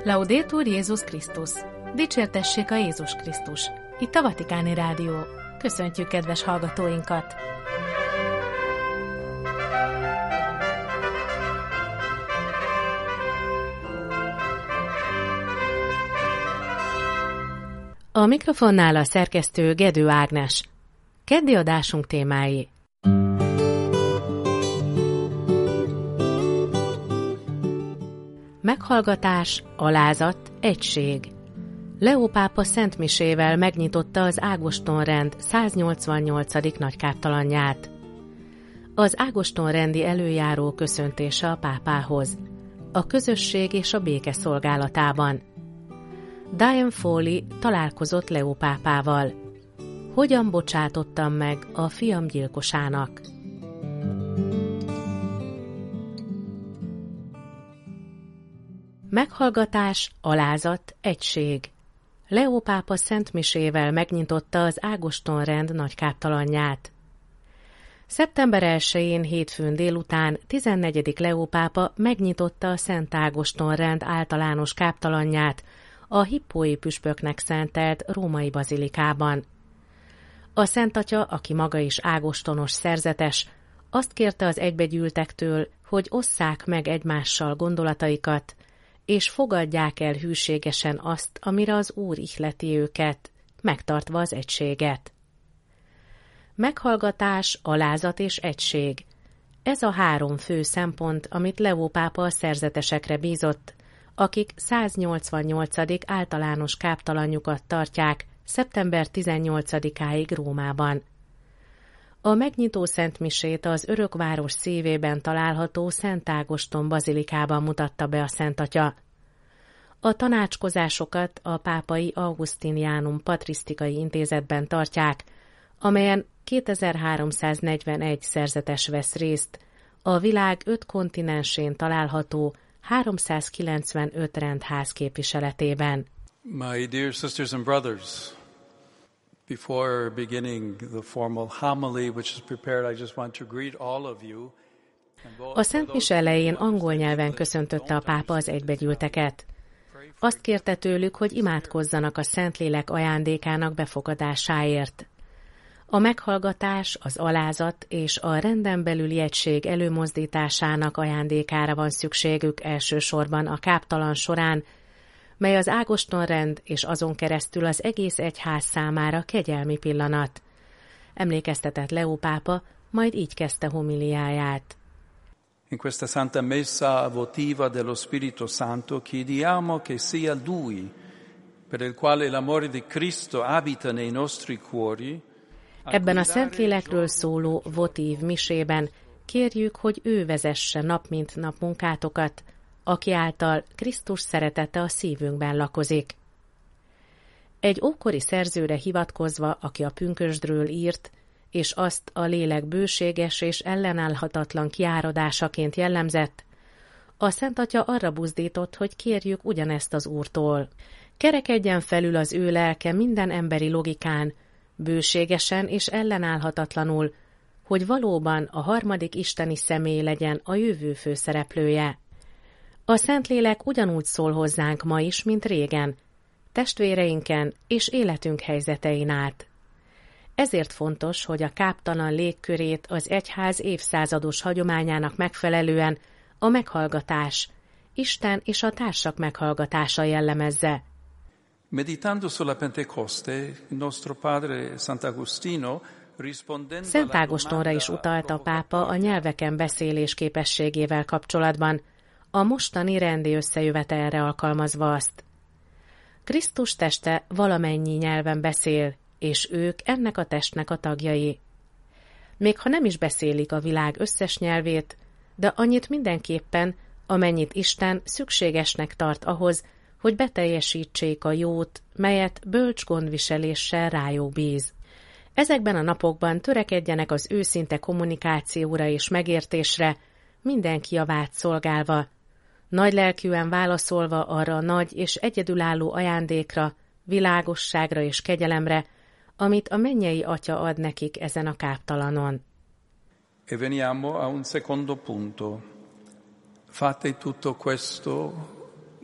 Laudetur Jézus Krisztus! Dicsértessék a Jézus Krisztus! Itt a Vatikáni Rádió. Köszöntjük kedves hallgatóinkat! A mikrofonnál a szerkesztő Gedő Ágnes. Keddi adásunk témái: meghallgatás, alázat, egység. Leó pápa szentmisével megnyitotta az Ágoston-rend 188. nagykáptalanját. Az Ágoston-rendi előjáró köszöntése a pápához, a közösség és a béke szolgálatában. Diane Foley találkozott Leó pápával. Hogyan bocsátottam meg a fiam gyilkosának? Meghallgatás, alázat, egység. Leó pápa szentmisével megnyitotta az Ágoston-rend nagykáptalanját. Szeptember 1-én hétfőn délután 14. Leó pápa megnyitotta a Szent Ágoston-rend általános káptalanját a hippói püspöknek szentelt római bazilikában. A Szent Atya, aki maga is ágostonos szerzetes, azt kérte az egybegyűltektől, hogy osszák meg egymással gondolataikat, és fogadják el hűségesen azt, amire az Úr ihleti őket, megtartva az egységet. Meghallgatás, alázat és egység. Ez a 3 fő szempont, amit Leó pápa a szerzetesekre bízott, akik 188. általános káptalanjukat tartják szeptember 18-áig Rómában. A megnyitó szentmisét az Örökváros szívében található Szent Ágoston bazilikában mutatta be a Szent Atya. A tanácskozásokat a Pápai Augustinianum Patrisztikai Intézetben tartják, amelyen 2341 szerzetes vesz részt, a világ 5 kontinensén található 395 rendház képviseletében. My dear sisters and brothers, before beginning the formal homily which is prepared, I just want to greet all of you. A Szent Mise elején angol nyelven köszöntötte a pápa az egybegyűlteket. Azt kérte tőlük, hogy imádkozzanak a Szentlélek ajándékának befogadásáért. A meghallgatás, az alázat és a renden belüli egység előmozdításának ajándékára van szükségük elsősorban a káptalan során, mely az Ágoston-rend és azon keresztül az egész egyház számára kegyelmi pillanat. Emlékeztetett Leó pápa, majd így kezdte homiliáját. In questa Santa Messa votiva dello Spirito Santo chiediamo che sia Lui, per il quale l'amore di Cristo abita nei nostri cuori. Ebben a Szentlélekről szóló votív misében kérjük, hogy ő vezesse nap mint nap munkátokat, aki által Krisztus szeretete a szívünkben lakozik. Egy ókori szerzőre hivatkozva, aki a pünkösdről írt, és azt a lélek bőséges és ellenállhatatlan kiáradásaként jellemzett, a Szent Atya arra buzdított, hogy kérjük ugyanezt az Úrtól. Kerekedjen felül az ő lelke minden emberi logikán, bőségesen és ellenállhatatlanul, hogy valóban a harmadik isteni személy legyen a jövő főszereplője. A Szentlélek ugyanúgy szól hozzánk ma is, mint régen, testvéreinken és életünk helyzetein át. Ezért fontos, hogy a káptalan légkörét az egyház évszázados hagyományának megfelelően a meghallgatás, Isten és a társak meghallgatása jellemezze. Meditando sulla Pentecoste, il nostro padre Sant'Agostino rispondendo Szent Ágostonra is utalt a pápa a nyelveken beszélés képességével kapcsolatban, a mostani rendi összejövetelre alkalmazva azt. Krisztus teste valamennyi nyelven beszél, és ők ennek a testnek a tagjai. Még ha nem is beszélik a világ összes nyelvét, de annyit mindenképpen, amennyit Isten szükségesnek tart ahhoz, hogy beteljesítsék a jót, melyet bölcs gondviseléssel rájuk bíz. Ezekben a napokban törekedjenek az őszinte kommunikációra és megértésre, mindenki javát szolgálva, nagylelkűen válaszolva arra a nagy és egyedülálló ajándékra, világosságra és kegyelemre, amit a mennyei Atya ad nekik ezen a káptalanon. E veniamo a un secondo punto. Fate tutto questo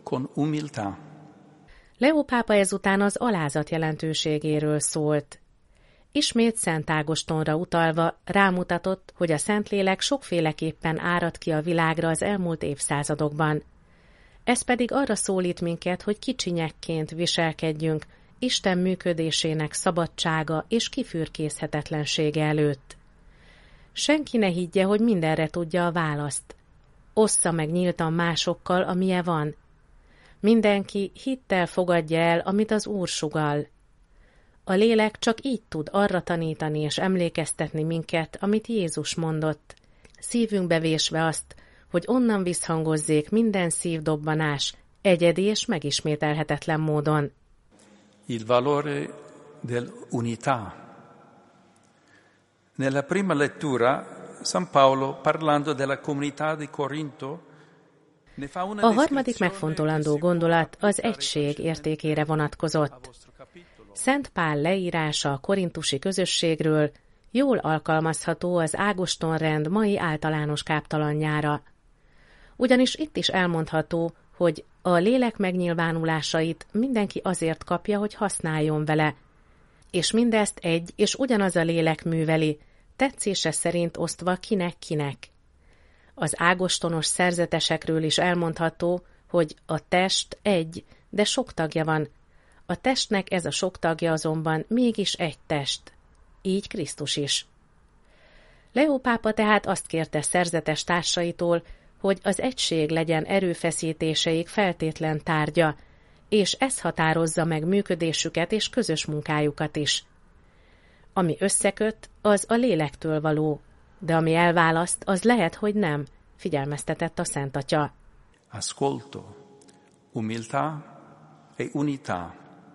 con humildad. Leó pápa ezután az alázat jelentőségéről szólt. Ismét Szent Ágostonra utalva rámutatott, hogy a Szentlélek sokféleképpen árad ki a világra az elmúlt évszázadokban. Ez pedig arra szólít minket, hogy kicsinyekként viselkedjünk Isten működésének szabadsága és kifürkészhetetlensége előtt. Senki ne higgye, hogy mindenre tudja a választ. Ossza meg nyíltan másokkal, amilyen van. Mindenki hittel fogadja el, amit az Úr sugall. A lélek csak így tud arra tanítani és emlékeztetni minket, amit Jézus mondott, szívünkbe vésve azt, hogy onnan visszhangozzék minden szívdobbanás, egyedi és megismételhetetlen módon. Il valore dell'unità. Nella prima lettura, San Paolo, parlando della comunità di Corinto, a harmadik megfontolandó gondolat az egység értékére vonatkozott. Szent Pál leírása a korintusi közösségről jól alkalmazható az Ágoston-rend mai általános káptalanjára. Ugyanis itt is elmondható, hogy a lélek megnyilvánulásait mindenki azért kapja, hogy használjon vele, és mindezt egy és ugyanaz a lélek műveli, tetszése szerint osztva kinek-kinek. Az ágostonos szerzetesekről is elmondható, hogy a test egy, de sok tagja van. A testnek ez a sok tagja azonban mégis egy test. Így Krisztus is. Leó pápa tehát azt kérte szerzetes társaitól, hogy az egység legyen erőfeszítéseik feltétlen tárgya, és ez határozza meg működésüket és közös munkájukat is. Ami összeköt, az a lélektől való, de ami elválaszt, az lehet, hogy nem, figyelmeztetett a Szent Atya. Ascolto, umiltà e unità.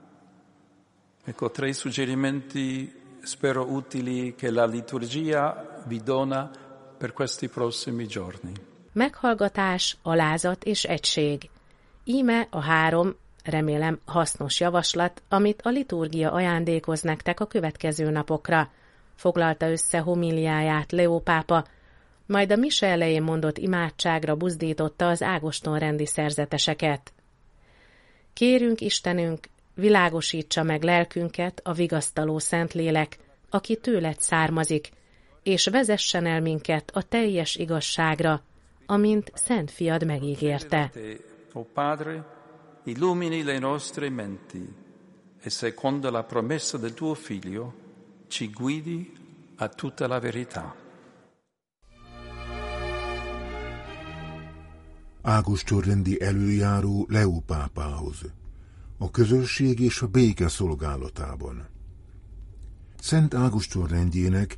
Ecco 3 suggerimenti spero utili che la liturgia vi dona per questi prossimi giorni. Meghallgatás, alázat és egység. Íme a 3, remélem hasznos javaslat, amit a liturgia ajándékoz nektek a következő napokra, foglalta össze homíliáját Leó pápa, majd a mise elején mondott imádságra buzdította az Ágoston-rendi szerzeteseket. Kérünk Istenünk, világosítsa meg lelkünket a vigasztaló Szentlélek, aki tőled származik, és vezessen el minket a teljes igazságra, amint Szent Fiad megígérte. O Padre, illumini le nostre menti, e secondo la promessa del tuo Figlio, ci guidi a tutta la verità. Ágoston-rendi előjáró Leó pápához. A közösség és a béke szolgálatában. Szent Ágoston rendjének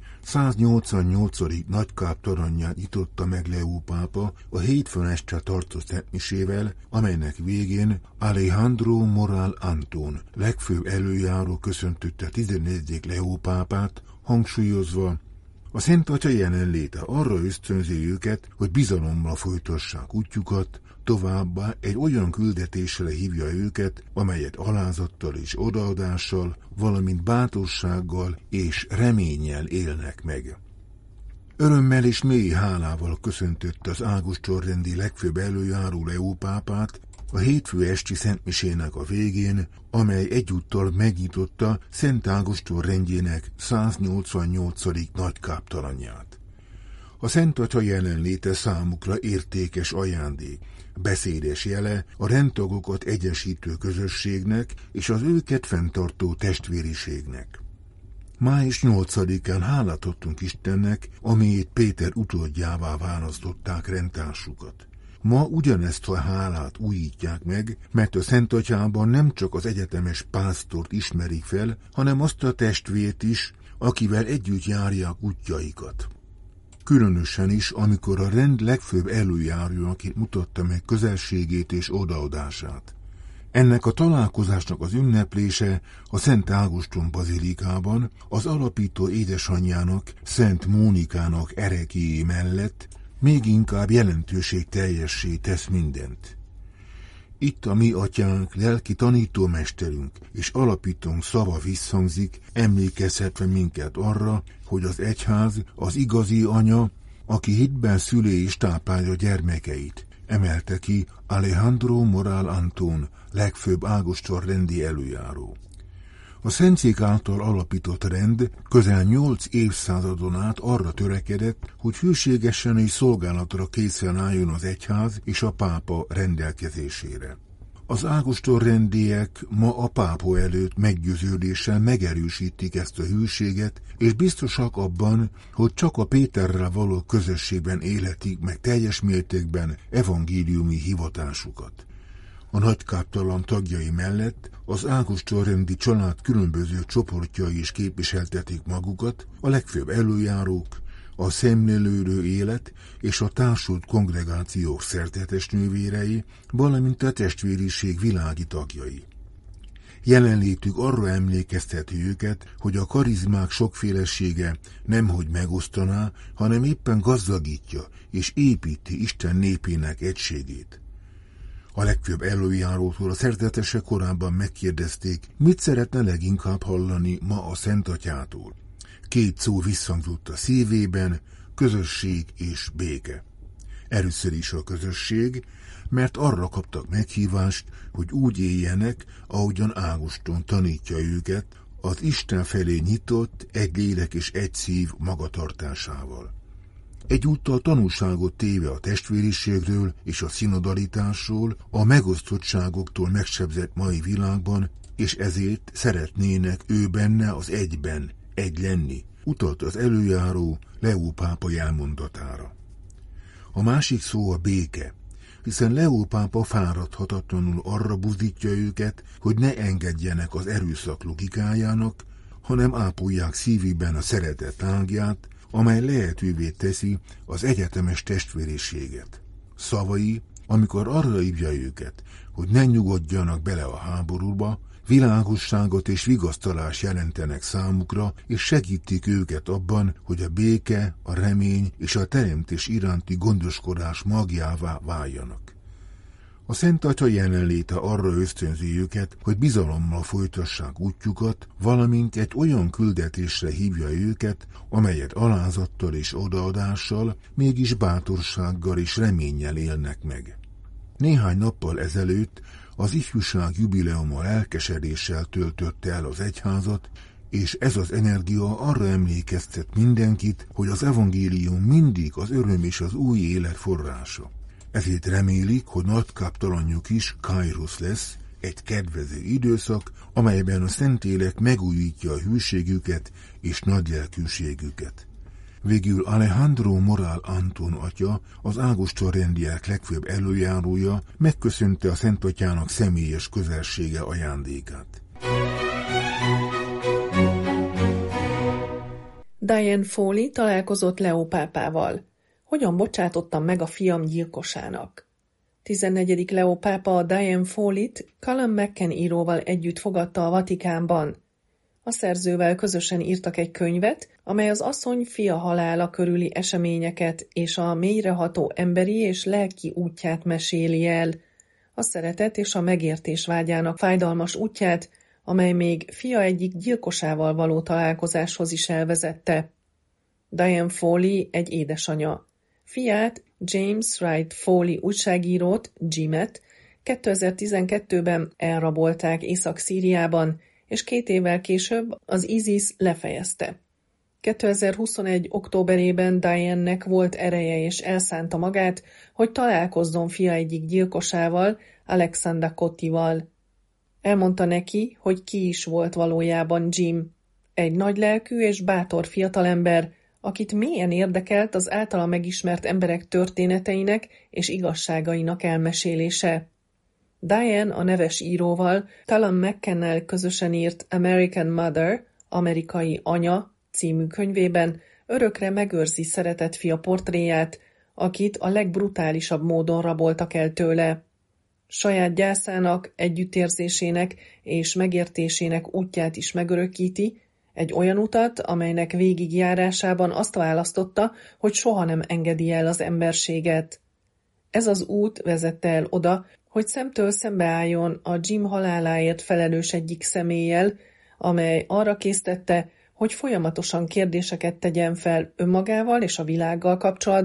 188. nagykáptalanját nyitotta meg Leó pápa a hétfőn este tartó szentmisével, amelynek végén Alejandro Moral Antón legfőbb előjáró köszöntötte 14. Leó pápát, hangsúlyozva, a Szent Atya jelenléte arra ösztönzi őket, hogy bizalommal folytassák útjukat, továbbá egy olyan küldetésre hívja őket, amelyet alázattal és odaadással, valamint bátorsággal és reménnyel élnek meg. Örömmel és mély hálával köszöntötte az Ágoston-rendi legfőbb előjáró Leó pápát a hétfő esti szentmisének a végén, amely egyúttal megnyitotta Szent Ágoston rendjének 188. nagykáptalanját. A Szent Atya jelenléte számukra értékes ajándék, beszédes jele a rendtagokat egyesítő közösségnek és az őket fenntartó testvériségnek. Május 8-án hálát adtunk Istennek, amiért Péter utódjává választották rendtársukat. Ma ugyanezt a hálát újítják meg, mert a Szent Atyában nem csak az egyetemes pásztort ismerik fel, hanem azt a testvért is, akivel együtt járják útjaikat. Különösen is, amikor a rend legfőbb előjárójaként mutatta meg közelségét és odaadását. Ennek a találkozásnak az ünneplése a Szent Ágoston bazilikában az alapító édesanyjának, Szent Mónikának erekéjé mellett még inkább jelentőségteljessé tesz mindent. Itt a mi atyánk, lelki tanítómesterünk és alapítónk szava visszhangzik, emlékezhetve minket arra, hogy az egyház az igazi anya, aki hitben szüli és táplálja gyermekeit, emelte ki Alejandro Moral Antón, legfőbb ágostonrendi előjáró. A szentszék által alapított rend közel 8 évszázadon át arra törekedett, hogy hűségesen és szolgálatra készen álljon az egyház és a pápa rendelkezésére. Az ágostonrendiek ma a pápa előtt meggyőződéssel megerősítik ezt a hűséget, és biztosak abban, hogy csak a Péterrel való közösségben élhetik meg teljes mértékben evangéliumi hivatásukat. A nagykáptalan tagjai mellett az ágostonrendi család különböző csoportjai is képviseltetik magukat, a legfőbb előjárók, a szemlélődő élet és a társult kongregációk szerzetesnővérei, valamint a testvériség világi tagjai. Jelenlétük arra emlékezteti őket, hogy a karizmák sokfélesége nemhogy megosztaná, hanem éppen gazdagítja és építi Isten népének egységét. A legfőbb előjárótól a szerzetesek korábban megkérdezték, mit szeretne leginkább hallani ma a Szent Atyától. 2 szó visszhangzott a szívében, közösség és béke. Először is a közösség, mert arra kaptak meghívást, hogy úgy éljenek, ahogyan Ágoston tanítja őket, az Isten felé nyitott, egy lélek és egy szív magatartásával. Egyúttal tanúságot téve a testvériségről és a szinodalitásról, a megosztottságoktól megsebzett mai világban, és ezért szeretnének ő benne az egyben, egy lenni, utalt az előjáró Leó pápa jelmondatára. A másik szó a béke, hiszen Leó pápa fáradhatatlanul arra buzdítja őket, hogy ne engedjenek az erőszak logikájának, hanem ápolják szívükben a szeretet ágját, amely lehetővé teszi az egyetemes testvériséget. Szavai, amikor arra hívja őket, hogy ne nyugodjanak bele a háborúba, világosságot és vigasztalást jelentenek számukra, és segítik őket abban, hogy a béke, a remény és a teremtés iránti gondoskodás magjává váljanak. A Szent Atya jelenléte arra ösztönzi őket, hogy bizalommal folytassák útjukat, valamint egy olyan küldetésre hívja őket, amelyet alázattal és odaadással, mégis bátorsággal és reménnyel élnek meg. Néhány nappal ezelőtt az ifjúság jubileuma lelkesedéssel töltötte el az egyházat, és ez az energia arra emlékeztet mindenkit, hogy az evangélium mindig az öröm és az új élet forrása. Ezért remélik, hogy nagykáptalanjuk is Kairos lesz, egy kedvező időszak, amelyben a Szentlélek megújítja a hűségüket és nagylelkűségüket. Végül Alejandro Moral Antón atya, az ágostonrendiek legfőbb előjárója megköszönte a Szent Atyának személyes közelsége ajándékát. Diane Foley találkozott Leó pápával. Hogyan bocsátottam meg a fiam gyilkosának? 14. Leó pápa a Diane Foleyt Callum McCann íróval együtt fogadta a Vatikánban. A szerzővel közösen írtak egy könyvet, amely az asszony fia halála körüli eseményeket és a mélyreható emberi és lelki útját meséli el, a szeretet és a megértés vágyának fájdalmas útját, amely még fia egyik gyilkosával való találkozáshoz is elvezette. Diane Foley egy édesanya. Fiát, James Wright Foley újságírót, Jimet 2012-ben elrabolták Észak-Szíriában, és 2 évvel később az ISIS lefejezte. 2021. októberében Diane-nek volt ereje és elszánta magát, hogy találkozzon fia egyik gyilkosával, Alexander Kottival. Elmondta neki, hogy ki is volt valójában Jim, egy nagylelkű és bátor fiatalember, akit mélyen érdekelt az általa megismert emberek történeteinek és igazságainak elmesélése. Diane a neves íróval, Callum McCannel közösen írt American Mother, amerikai anya című könyvében örökre megőrzi szeretett fia portréját, akit a legbrutálisabb módon raboltak el tőle. Saját gyászának, együttérzésének és megértésének útját is megörökíti, egy olyan utat, amelynek végigjárásában azt választotta, hogy soha nem engedi el az emberséget. Ez az út vezette el oda, hogy szemtől szembeálljon a Jim haláláért felelős egyik személlyel, amely arra késztette, hogy folyamatosan kérdéseket tegyen fel önmagával és a világgal kapcsolatban,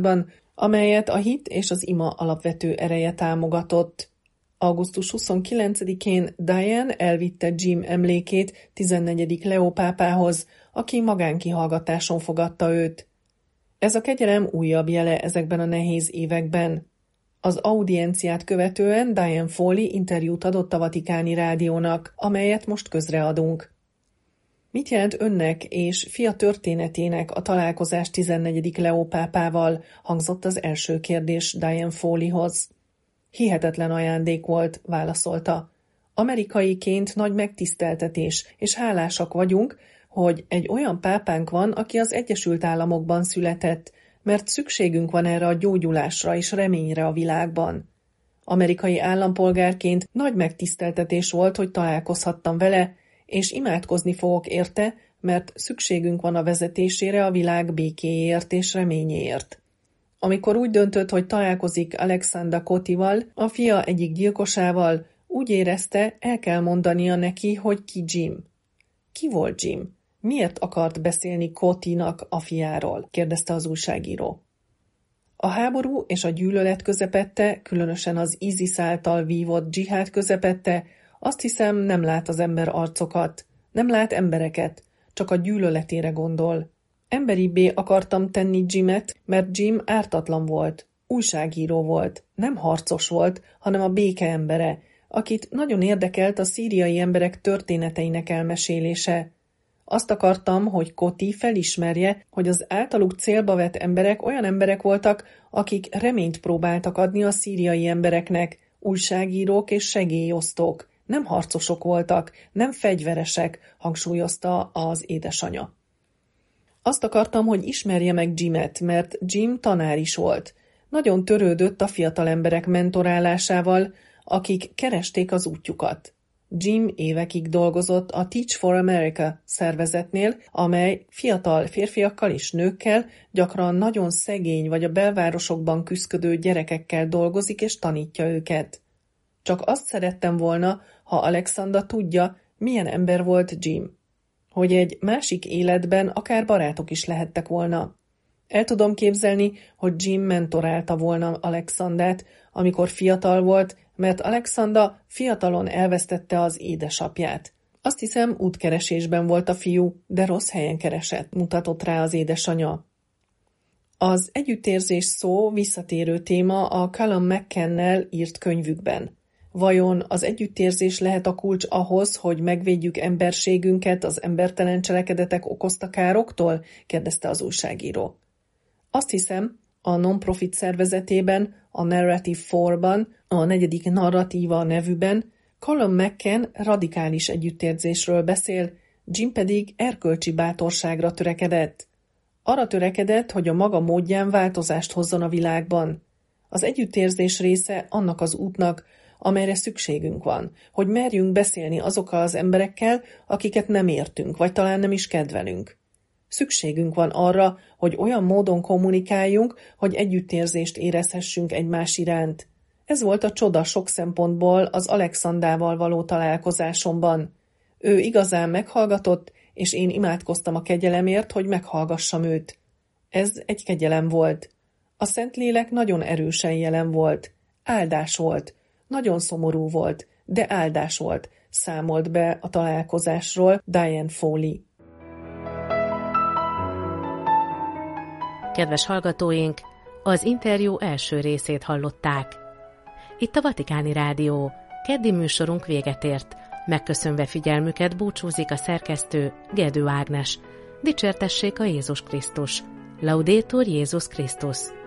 amelyet a hit és az ima alapvető ereje támogatott. Augusztus 29-én Diane elvitte Jim emlékét 14. Leo pápához, aki magánkihallgatáson fogadta őt. Ez a kegyelem újabb jele ezekben a nehéz években. Az audienciát követően Diane Foley interjút adott a Vatikáni Rádiónak, amelyet most közreadunk. Mit jelent önnek és fia történetének a találkozás 14. Leo pápával, hangzott az első kérdés Diane Foleyhoz. Hihetetlen ajándék volt, válaszolta. Amerikaiként nagy megtiszteltetés, és hálásak vagyunk, hogy egy olyan pápánk van, aki az Egyesült Államokban született, mert szükségünk van erre a gyógyulásra és reményre a világban. Amerikai állampolgárként nagy megtiszteltetés volt, hogy találkozhattam vele, és imádkozni fogok érte, mert szükségünk van a vezetésére a világ békéért és reményéért. Amikor úgy döntött, hogy találkozik Alexander Cotival, a fia egyik gyilkosával, úgy érezte, el kell mondania neki, hogy ki Jim. Ki volt Jim? Miért akart beszélni Cotinak a fiáról? Kérdezte az újságíró. A háború és a gyűlölet közepette, különösen az ISIS által vívott dzsihád közepette, azt hiszem, nem lát az ember arcokat, nem lát embereket, csak a gyűlöletére gondol. Emberibbé akartam tenni Jimet, mert Jim ártatlan volt, újságíró volt, nem harcos volt, hanem a béke embere, akit nagyon érdekelt a szíriai emberek történeteinek elmesélése. Azt akartam, hogy Coti felismerje, hogy az általuk célba vett emberek olyan emberek voltak, akik reményt próbáltak adni a szíriai embereknek, újságírók és segélyosztók. Nem harcosok voltak, nem fegyveresek, hangsúlyozta az édesanyja. Azt akartam, hogy ismerje meg Jimet, mert Jim tanár is volt. Nagyon törődött a fiatal emberek mentorálásával, akik keresték az útjukat. Jim évekig dolgozott a Teach for America szervezetnél, amely fiatal férfiakkal és nőkkel, gyakran nagyon szegény vagy a belvárosokban küszködő gyerekekkel dolgozik és tanítja őket. Csak azt szerettem volna, ha Alexander tudja, milyen ember volt Jim. Hogy egy másik életben akár barátok is lehettek volna. El tudom képzelni, hogy Jim mentorálta volna Alexandert, amikor fiatal volt, mert Alexander fiatalon elvesztette az édesapját. Azt hiszem, útkeresésben volt a fiú, de rossz helyen keresett, mutatott rá az édesanyja. Az együttérzés szó visszatérő téma a Callum McCannel írt könyvükben. Vajon az együttérzés lehet a kulcs ahhoz, hogy megvédjük emberségünket az embertelen cselekedetek okozta károktól? Kérdezte az újságíró. Azt hiszem, a non-profit szervezetében, a Narrative 4-ban, a 4. narratíva nevűben Callum McCann radikális együttérzésről beszél, Jim pedig erkölcsi bátorságra törekedett. Arra törekedett, hogy a maga módján változást hozzon a világban. Az együttérzés része annak az útnak, amelyre szükségünk van, hogy merjünk beszélni azokkal az emberekkel, akiket nem értünk, vagy talán nem is kedvelünk. Szükségünk van arra, hogy olyan módon kommunikáljunk, hogy együttérzést érezhessünk egymás iránt. Ez volt a csoda sok szempontból az Alexandával való találkozásomban. Ő igazán meghallgatott, és én imádkoztam a kegyelemért, hogy meghallgassam őt. Ez egy kegyelem volt. A Szentlélek nagyon erősen jelen volt. Áldás volt. Nagyon szomorú volt, de áldás volt, számolt be a találkozásról Diane Foley. Kedves hallgatóink, az interjú első részét hallották. Itt a Vatikáni Rádió. Keddi műsorunk véget ért. Megköszönve figyelmüket búcsúzik a szerkesztő Gedő Ágnes. Dicsértessék a Jézus Krisztus. Laudetur Jézus Krisztus.